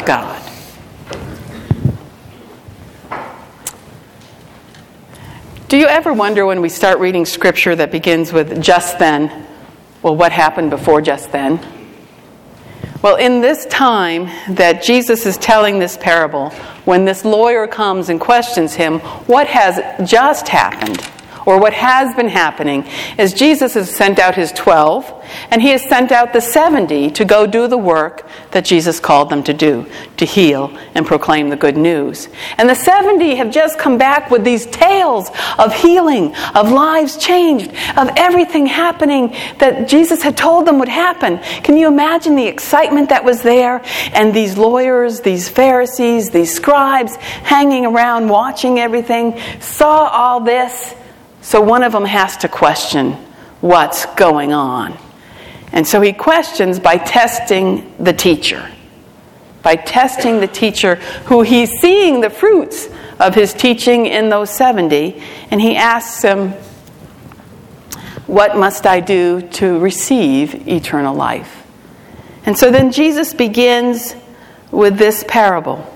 of God. Do you ever wonder when we start reading scripture that begins with just then, well, what happened before just then? Well, in this time that Jesus is telling this parable, when this lawyer comes and questions him, what has just happened, or what has been happening, is Jesus has sent out his 12, and he has sent out the 70 to go do the work that Jesus called them to do, to heal and proclaim the good news. And the 70 have just come back with these tales of healing, of lives changed, of everything happening that Jesus had told them would happen. Can you imagine the excitement that was there? And these lawyers, these Pharisees, these scribes hanging around watching everything, saw all this. So one of them has to question what's going on. And so he questions by testing the teacher. By testing the teacher who he's seeing the fruits of his teaching in those 70. And he asks him, what must I do to receive eternal life? And so then Jesus begins with this parable.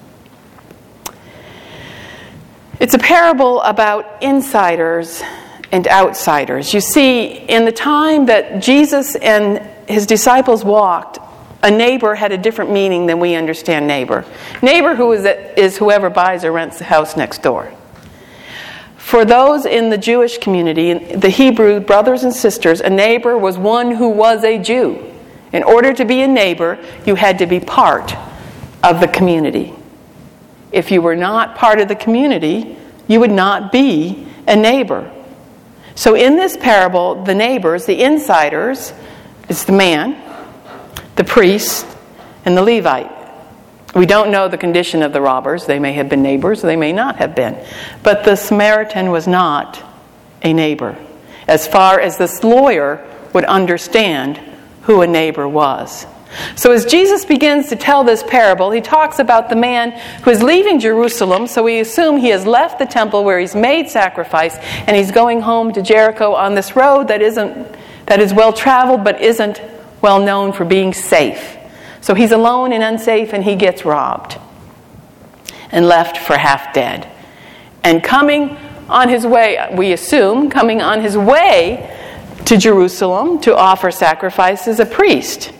It's a parable about insiders and outsiders. You see, in the time that Jesus and his disciples walked, a neighbor had a different meaning than we understand neighbor. Neighbor is whoever buys or rents the house next door. For those in the Jewish community, the Hebrew brothers and sisters, a neighbor was one who was a Jew. In order to be a neighbor, you had to be part of the community. If you were not part of the community, you would not be a neighbor. So in this parable, the neighbors, the insiders, is the man, the priest, and the Levite. We don't know the condition of the robbers. They may have been neighbors, they may not have been. But the Samaritan was not a neighbor, as far as this lawyer would understand who a neighbor was. So as Jesus begins to tell this parable, he talks about the man who is leaving Jerusalem. So we assume he has left the temple where he's made sacrifice, and he's going home to Jericho on this road that is well traveled but isn't well known for being safe. So he's alone and unsafe, and he gets robbed and left for half dead. And coming on his way, we assume, coming on his way to Jerusalem to offer sacrifice is a priest.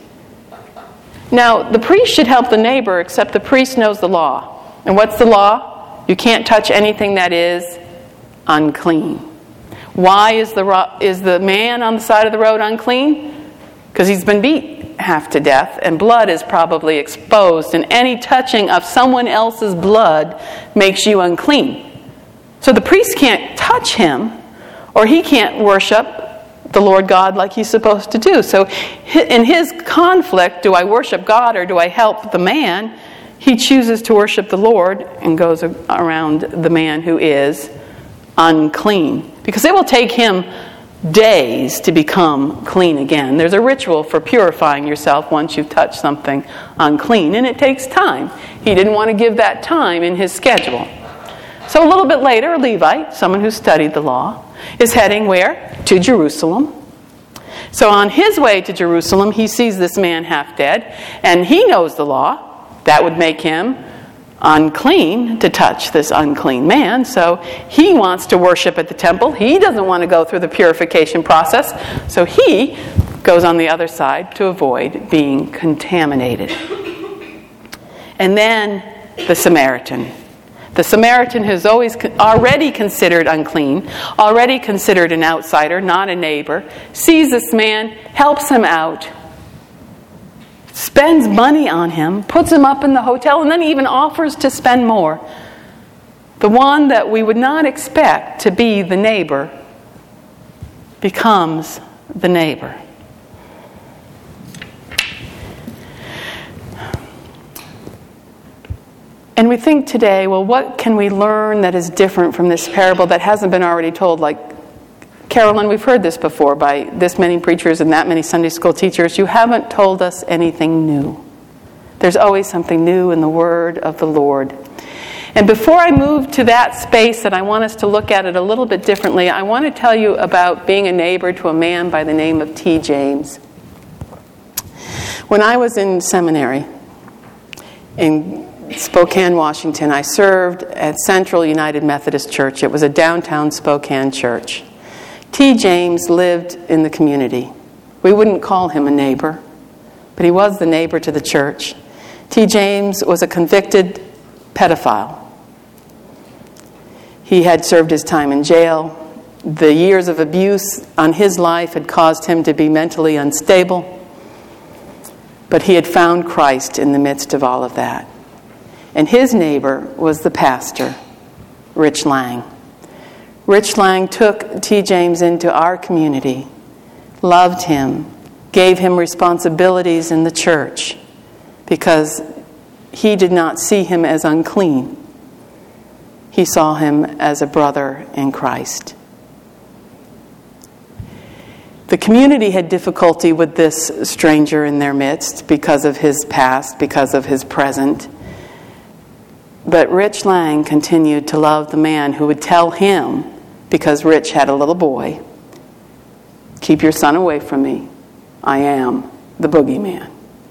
Now, the priest should help the neighbor, except the priest knows the law. And what's the law? You can't touch anything that is unclean. Why is the man on the side of the road unclean? Because he's been beat half to death, and blood is probably exposed, and any touching of someone else's blood makes you unclean. So the priest can't touch him, or he can't worship the Lord God like he's supposed to do. So in his conflict, do I worship God or do I help the man? He chooses to worship the Lord and goes around the man who is unclean. Because it will take him days to become clean again. There's a ritual for purifying yourself once you've touched something unclean, and it takes time. He didn't want to give that time in his schedule. So a little bit later, a Levite, someone who studied the law, is heading where? To Jerusalem. So on his way to Jerusalem, he sees this man half dead, and he knows the law. That would make him unclean to touch this unclean man. So he wants to worship at the temple. He doesn't want to go through the purification process. So he goes on the other side to avoid being contaminated. And then the Samaritan. The Samaritan who's already considered unclean, already considered an outsider, not a neighbor, sees this man, helps him out, spends money on him, puts him up in the hotel, and then even offers to spend more. The one that we would not expect to be the neighbor becomes the neighbor. And we think today, well, what can we learn that is different from this parable that hasn't been already told? Like, Carolyn, we've heard this before by this many preachers and that many Sunday school teachers. You haven't told us anything new. There's always something new in the word of the Lord. And before I move to that space that I want us to look at it a little bit differently, I want to tell you about being a neighbor to a man by the name of T. James. When I was in seminary, in Spokane, Washington. I served at Central United Methodist Church. It was a downtown Spokane church. T. James lived in the community. We wouldn't call him a neighbor, but he was the neighbor to the church. T. James was a convicted pedophile. He had served his time in jail. The years of abuse on his life had caused him to be mentally unstable. But he had found Christ in the midst of all of that. And his neighbor was the pastor, Rich Lang. Rich Lang took T. James into our community, loved him, gave him responsibilities in the church because he did not see him as unclean. He saw him as a brother in Christ. The community had difficulty with this stranger in their midst because of his past, because of his present. But Rich Lang continued to love the man who would tell him, because Rich had a little boy, "Keep your son away from me. I am the boogeyman."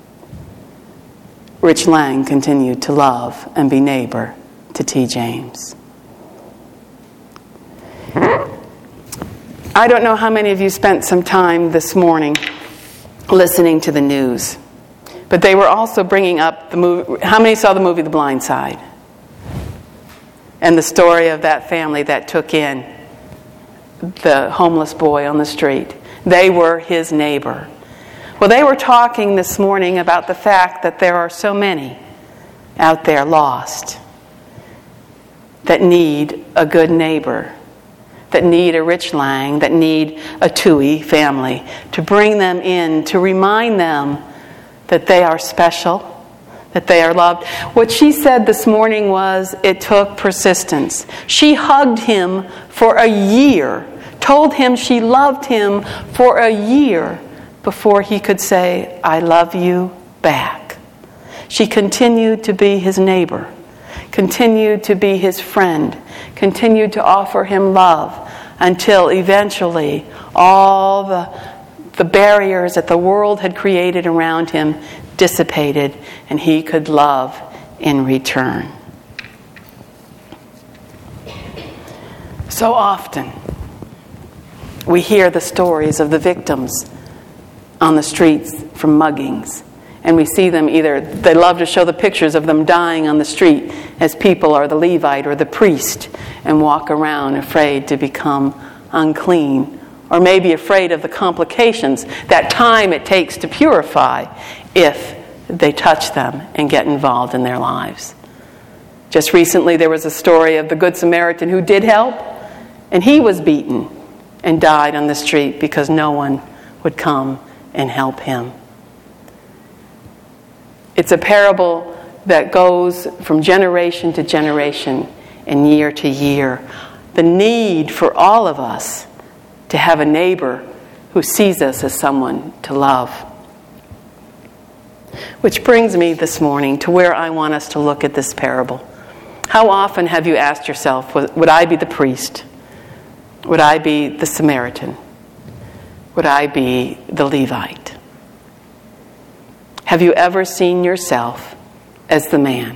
Rich Lang continued to love and be neighbor to T. James. I don't know how many of you spent some time this morning listening to the news, but they were also bringing up the movie. How many saw the movie The Blind Side? And the story of that family that took in the homeless boy on the street. They were his neighbor. Well, they were talking this morning about the fact that there are so many out there lost that need a good neighbor, that need a Rich Lang, that need a Tui family to bring them in, to remind them that they are special, that they are loved. What she said this morning was it took persistence. She hugged him for a year, told him she loved him for a year before he could say, "I love you back." She continued to be his neighbor, continued to be his friend, continued to offer him love until eventually all the barriers that the world had created around him dissipated and he could love in return. So often we hear the stories of the victims on the streets from muggings. And we see them either, they love to show the pictures of them dying on the street as people are the Levite or the priest and walk around afraid to become unclean, or maybe afraid of the complications, that time it takes to purify if they touch them and get involved in their lives. Just recently there was a story of the Good Samaritan who did help, and he was beaten and died on the street because no one would come and help him. It's a parable that goes from generation to generation and year to year. The need for all of us to have a neighbor who sees us as someone to love. Which brings me this morning to where I want us to look at this parable. How often have you asked yourself, would I be the priest? Would I be the Samaritan? Would I be the Levite? Have you ever seen yourself as the man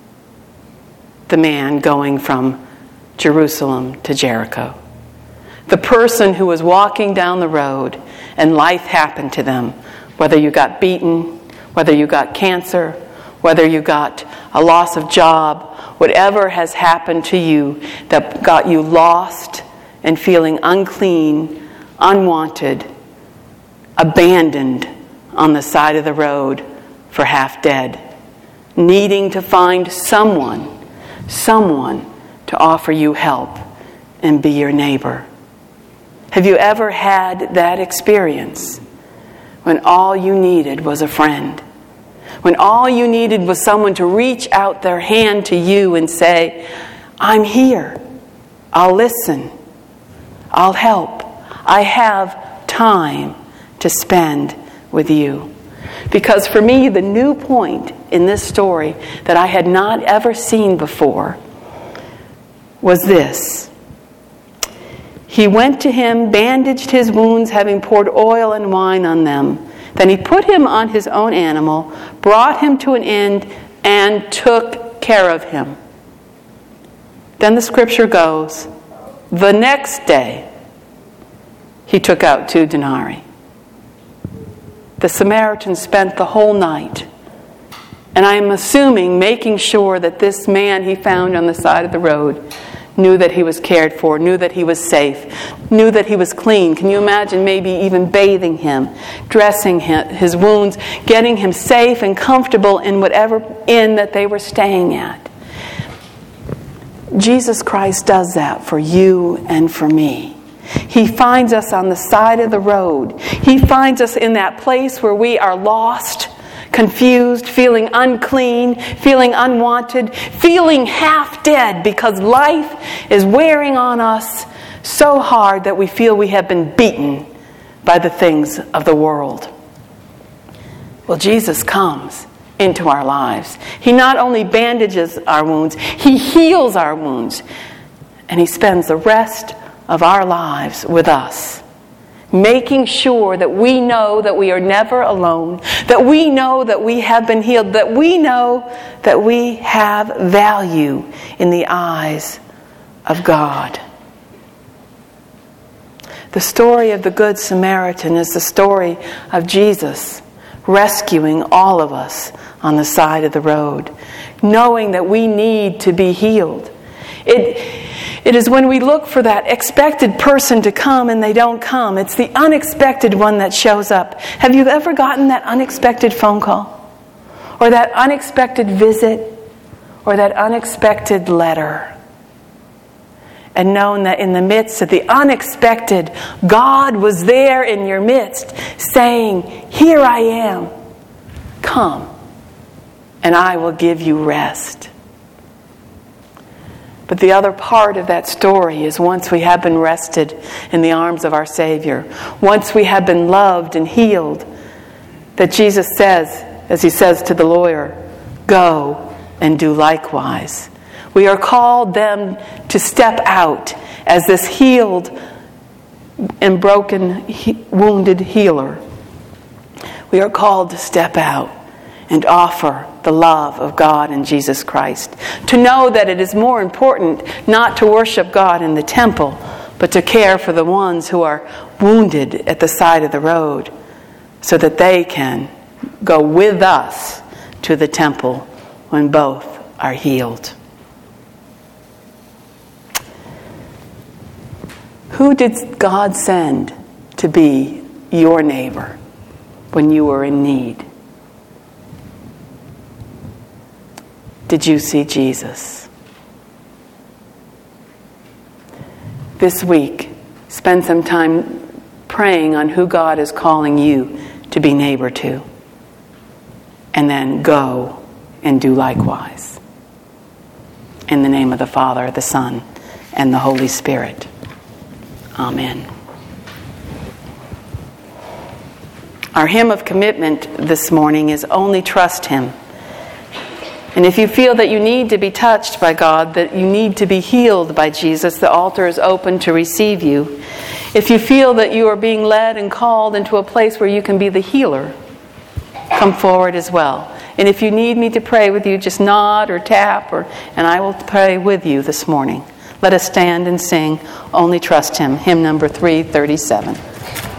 going from Jerusalem to Jericho? The person who was walking down the road and life happened to them, whether you got beaten, whether you got cancer, whether you got a loss of job, whatever has happened to you that got you lost and feeling unclean, unwanted, abandoned on the side of the road for half dead, needing to find someone to offer you help and be your neighbor. Have you ever had that experience when all you needed was a friend? When all you needed was someone to reach out their hand to you and say, "I'm here. I'll listen. I'll help. I have time to spend with you." Because for me, the new point in this story that I had not ever seen before was this. He went to him, bandaged his wounds, having poured oil and wine on them. Then he put him on his own animal, brought him to an inn, and took care of him. Then the scripture goes, the next day he took out 2 denarii. The Samaritan spent the whole night, and I am assuming making sure that this man he found on the side of the road knew that he was cared for, knew that he was safe, knew that he was clean. Can you imagine maybe even bathing him, dressing his wounds, getting him safe and comfortable in whatever inn that they were staying at? Jesus Christ does that for you and for me. He finds us on the side of the road. He finds us in that place where we are lost, confused, feeling unclean, feeling unwanted, feeling half dead because life is wearing on us so hard that we feel we have been beaten by the things of the world. Well, Jesus comes into our lives. He not only bandages our wounds, He heals our wounds, and He spends the rest of our lives with us, making sure that we know that we are never alone, that we know that we have been healed, that we know that we have value in the eyes of God. The story of the Good Samaritan is the story of Jesus rescuing all of us on the side of the road, knowing that we need to be healed. It is when we look for that expected person to come and they don't come. It's the unexpected one that shows up. Have you ever gotten that unexpected phone call? Or that unexpected visit? Or that unexpected letter? And known that in the midst of the unexpected, God was there in your midst saying, "Here I am. Come, and I will give you rest." But the other part of that story is once we have been rested in the arms of our Savior, once we have been loved and healed, that Jesus says, as He says to the lawyer, "Go and do likewise." We are called then to step out as this healed and broken, wounded healer. We are called to step out and offer the love of God in Jesus Christ. To know that it is more important not to worship God in the temple, but to care for the ones who are wounded at the side of the road, so that they can go with us to the temple when both are healed. Who did God send to be your neighbor when you were in need? Did you see Jesus? This week, spend some time praying on who God is calling you to be neighbor to. And then go and do likewise. In the name of the Father, the Son, and the Holy Spirit. Amen. Our hymn of commitment this morning is "Only Trust Him." And if you feel that you need to be touched by God, that you need to be healed by Jesus, the altar is open to receive you. If you feel that you are being led and called into a place where you can be the healer, come forward as well. And if you need me to pray with you, just nod or tap, and I will pray with you this morning. Let us stand and sing "Only Trust Him," hymn number 337.